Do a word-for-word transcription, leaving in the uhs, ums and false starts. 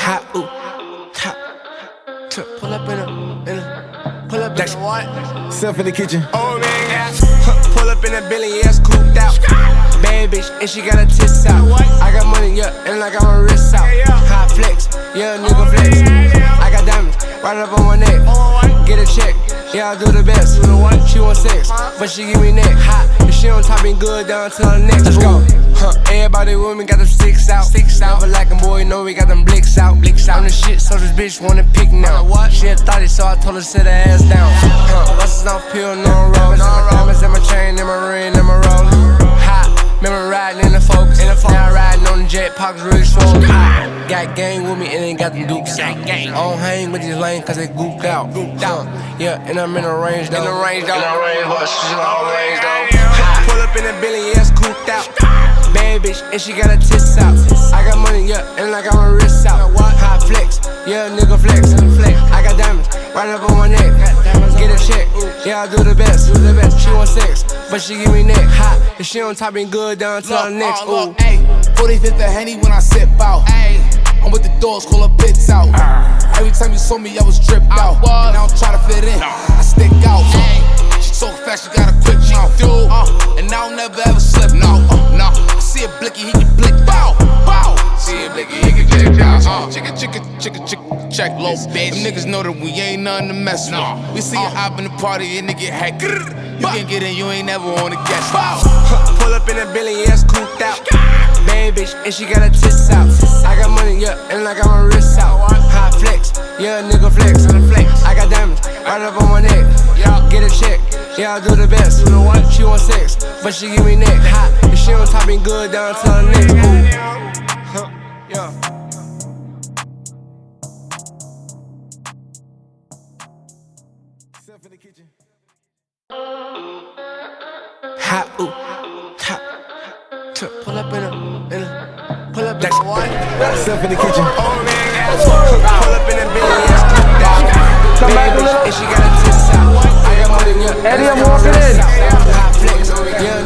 Hot, ooh, hot. Pull up in a, in a, pull up in a what? Self in the kitchen. Oh man, yeah. Pull up in a billion, yeah, it's cooped out. Bad bitch, and she got her tits out. I got money, yeah, and I got my wrists out. Hot flex, yeah, nigga flex. I got diamonds right up on my neck. Get a check, yeah, I do the best. She want sex, but she give me neck. Hot, if she on top, ain't good down to her neck. Let's go. Huh. Everybody with me got them sticks out. Sticks out. Never like 'em, boy, know we got them blicks out. Blicks out. I'm the shit, so this bitch wanna pick now. What? She had thought it, so I told her sit her ass down. Huh. Buses off pill, no rolls. No diamonds in my chain, in my ring, in my roller. Hot, remember riding in the Focus. In the Focus. Now riding on the jet, pockets really swollen. Got gang with me and ain't got them dukes out. I don't hang with these lanes cause they gooped out. Gooped out. Yeah, and I'm in the range though. In the range though. In the range, but she's in the range though. Pull up in a billion, yeah, it's cooped out. Bad bitch, and she got her tits out. I got money, yeah, and I got my wrists out. High flex, yeah, nigga flex. I got diamonds right up on my neck. Get a check, yeah, I do the best. Do the best. She want sex, but she give me neck. Hot, if she on top, ain't good down to her neck. Ooh. forty-fifth of Henny when I sip out. I'm with the doors, call her pits out. Every time you saw me, I was dripped out. And I don't try to fit in, I stick out. She talk fast, she got a quick mouth. And I don't never ever slip, no, no. I see a blicky, he can blick, bow, bow. See a blicky, he can blick, bow. Chicka, chicka, chicka, chicka, check low, bitch. Them niggas know that we ain't nothing to mess with. We see you hop in the party and they get hacked. You can get in, you ain't never on the guest. Pull up in a billion, yeah, it's cooped out. Bad bitch, and she got her tits out. I got money, yeah, and I got my wrists out. High flex, yeah, nigga flex. I got diamonds right up on my neck. Get a check, yeah, I do the best. She want sex, but she give me neck. Hot, if she on top, ain't good down to her neck. Ooh. Yeah. Self in the kitchen. Hot, ooh, hot. Pull up in a, in a, pull up in a what? Self in the kitchen. Oh man, yeah. Pull up in a billion, yeah, scooped out. Come back a Bad bitch, little. and she got her tits out. I got money, yeah, Eddie, I'm and I got my walking wrists in. out. Hot flex, yeah,